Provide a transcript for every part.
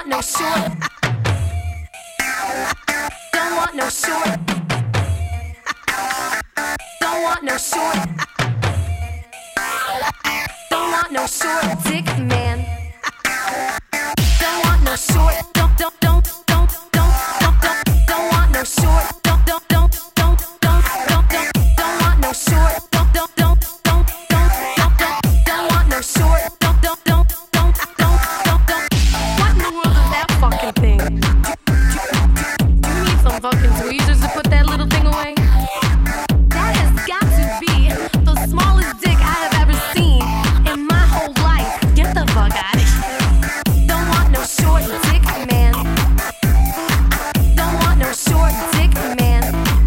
no short. Don't want no short. Don't want no short. Don't want no short dick man. Don't want no short. Don't want no short. Don't want no short. What in the world is that fucking thing? Do you need some fucking tweezers to put that little thing away? That has got to be the smallest dick I have ever seen in my whole life. Get the fuck out of here. Don't want no short dick man. Don't want no short dick man.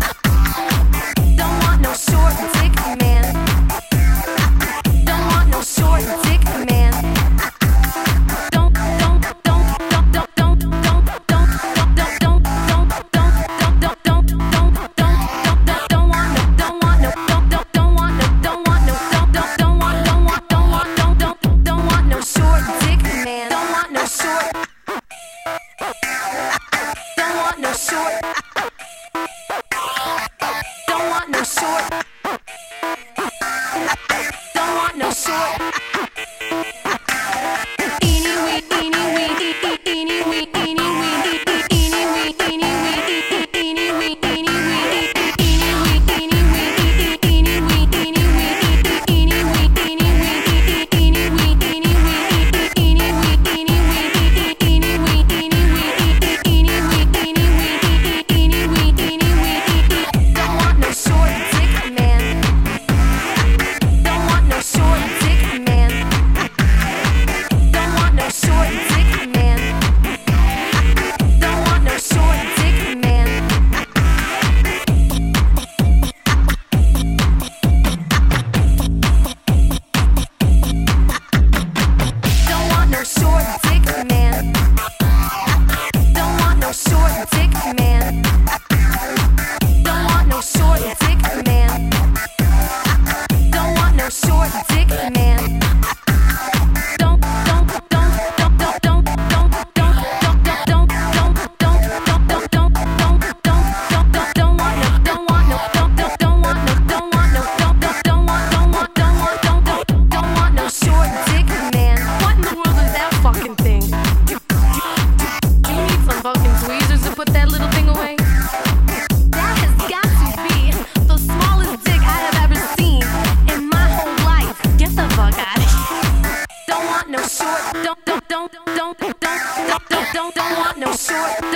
Don't want no short dick man. Don't want no short dick man. Don't want no short.